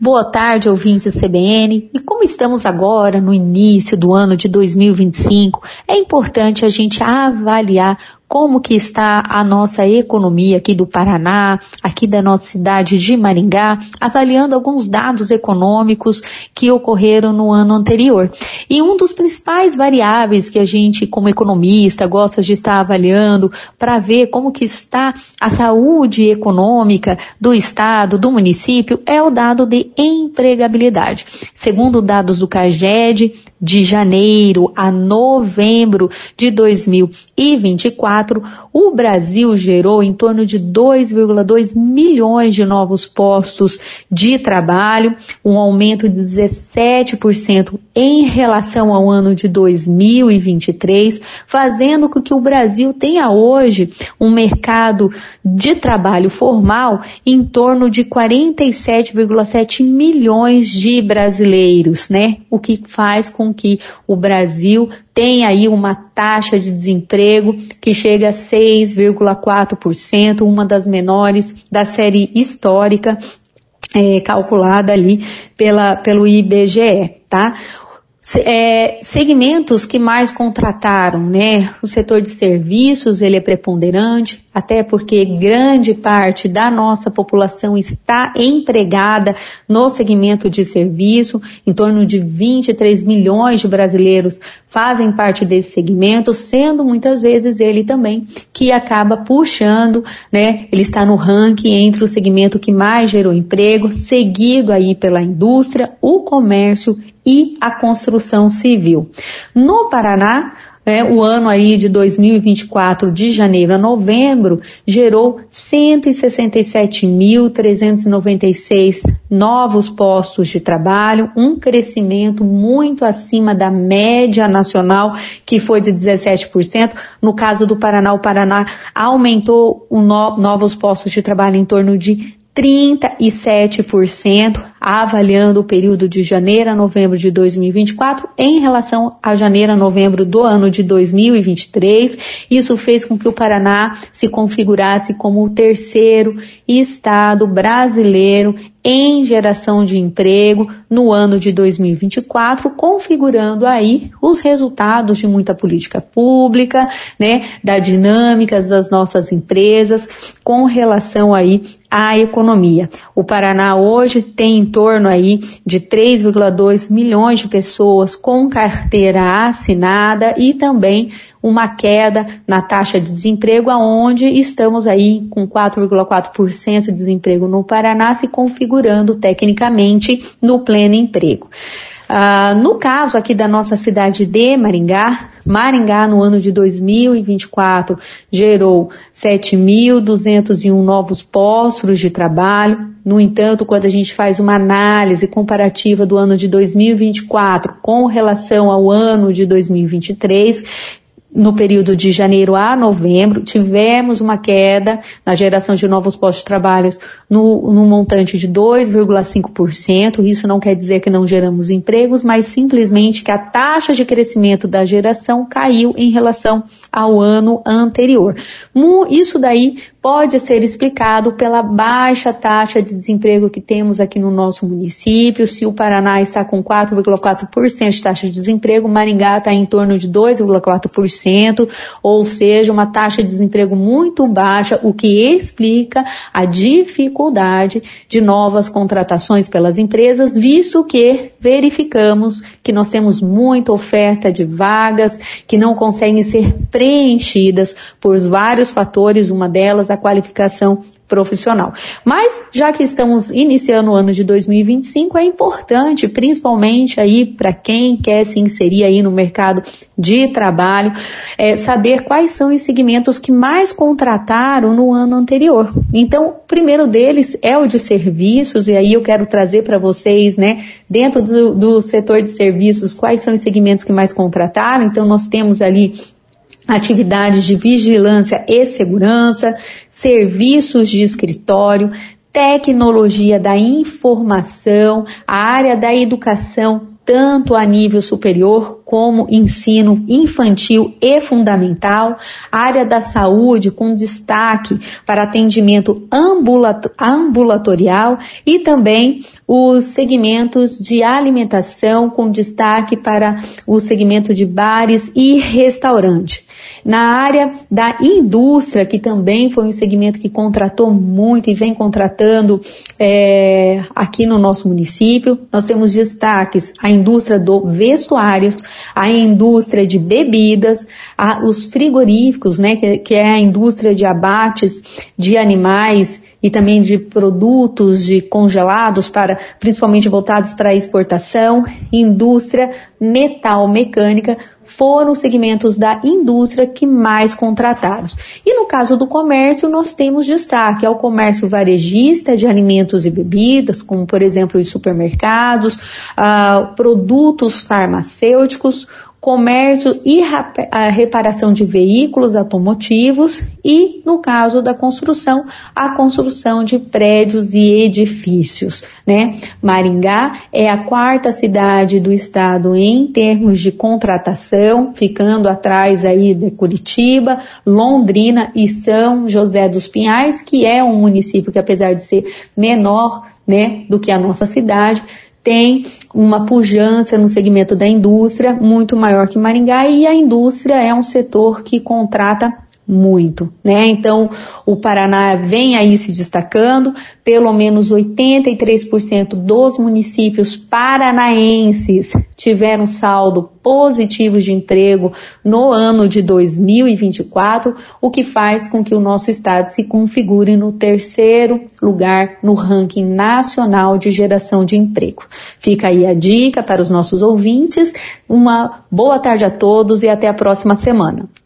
Boa tarde, ouvintes CBN. E como estamos agora no início do ano de 2025, é importante a gente avaliar como que está a nossa economia aqui do Paraná, aqui da nossa cidade de Maringá, avaliando alguns dados econômicos que ocorreram no ano anterior. E um dos principais variáveis que a gente, como economista, gosta de estar avaliando para ver como que está a saúde econômica do estado, do município, é o dado de empregabilidade. Segundo dados do CAGED, de janeiro a novembro de 2024, o Brasil gerou em torno de 2,2 milhões de novos postos de trabalho, um aumento de 17% em relação ao ano de 2023, fazendo com que o Brasil tenha hoje um mercado de trabalho formal em torno de 47,7 milhões de brasileiros, né? O que faz com que o Brasil tenha aí uma taxa de desemprego que chega a 6,4%, uma das menores da série histórica, calculada ali pelo IBGE, tá? Segmentos que mais contrataram, né? O setor de serviços, ele é preponderante, até porque grande parte da nossa população está empregada no segmento de serviço, em torno de 23 milhões de brasileiros fazem parte desse segmento, sendo muitas vezes ele também que acaba puxando, né? Ele está no ranking entre o segmento que mais gerou emprego, seguido aí pela indústria, o comércio e a construção civil. No Paraná, o ano aí de 2024, de janeiro a novembro, gerou 167.396 novos postos de trabalho, um crescimento muito acima da média nacional, que foi de 17%. No caso do Paraná, o Paraná aumentou novos postos de trabalho em torno de 37%, avaliando o período de janeiro a novembro de 2024 em relação a janeiro a novembro do ano de 2023. Isso fez com que o Paraná se configurasse como o terceiro estado brasileiro em geração de emprego no ano de 2024, configurando aí os resultados de muita política pública, né, da dinâmicas das nossas empresas com relação aí à economia. O Paraná hoje tem em torno aí de 3,2 milhões de pessoas com carteira assinada e também uma queda na taxa de desemprego, aonde estamos aí com 4,4% de desemprego no Paraná, se configurando tecnicamente no pleno emprego. No caso aqui da nossa cidade de Maringá no ano de 2024 gerou 7.201 novos postos de trabalho. No entanto, quando a gente faz uma análise comparativa do ano de 2024 com relação ao ano de 2023, no período de janeiro a novembro, tivemos uma queda na geração de novos postos de trabalho no montante de 2,5%. Isso não quer dizer que não geramos empregos, mas simplesmente que a taxa de crescimento da geração caiu em relação ao ano anterior. Isso daí pode ser explicado pela baixa taxa de desemprego que temos aqui no nosso município. Se o Paraná está com 4,4% de taxa de desemprego, Maringá está em torno de 2,4%. Ou seja, uma taxa de desemprego muito baixa, o que explica a dificuldade de novas contratações pelas empresas, visto que verificamos que nós temos muita oferta de vagas que não conseguem ser preenchidas por vários fatores, uma delas a qualificação profissional. Mas, já que estamos iniciando o ano de 2025, é importante, principalmente aí para quem quer se inserir aí no mercado de trabalho, saber quais são os segmentos que mais contrataram no ano anterior. Então, o primeiro deles é o de serviços, e aí eu quero trazer para vocês, né, dentro do setor de serviços, quais são os segmentos que mais contrataram. Então, nós temos ali atividades de vigilância e segurança, serviços de escritório, tecnologia da informação, a área da educação, tanto a nível superior como ensino infantil e fundamental, área da saúde com destaque para atendimento ambulatorial e também os segmentos de alimentação com destaque para o segmento de bares e restaurante. Na área da indústria, que também foi um segmento que contratou muito e vem contratando aqui no nosso município, nós temos destaques a indústria do vestuários, a indústria de bebidas, os frigoríficos, né, que é a indústria de abates de animais e também de produtos de congelados principalmente voltados para a exportação, indústria metal mecânica, foram os segmentos da indústria que mais contrataram. E no caso do comércio, nós temos destaque ao comércio varejista de alimentos e bebidas, como por exemplo os supermercados, produtos farmacêuticos, comércio e a reparação de veículos automotivos e, no caso da construção, a construção de prédios e edifícios, né? Maringá é a 4ª cidade do estado em termos de contratação, ficando atrás aí de Curitiba, Londrina e São José dos Pinhais, que é um município que, apesar de ser menor, né, do que a nossa cidade, tem uma pujança no segmento da indústria muito maior que Maringá, e a indústria é um setor que contrata muito, né? Então, o Paraná vem aí se destacando, pelo menos 83% dos municípios paranaenses tiveram saldo positivo de emprego no ano de 2024, o que faz com que o nosso estado se configure no 3º lugar no ranking nacional de geração de emprego. Fica aí a dica para os nossos ouvintes, uma boa tarde a todos e até a próxima semana.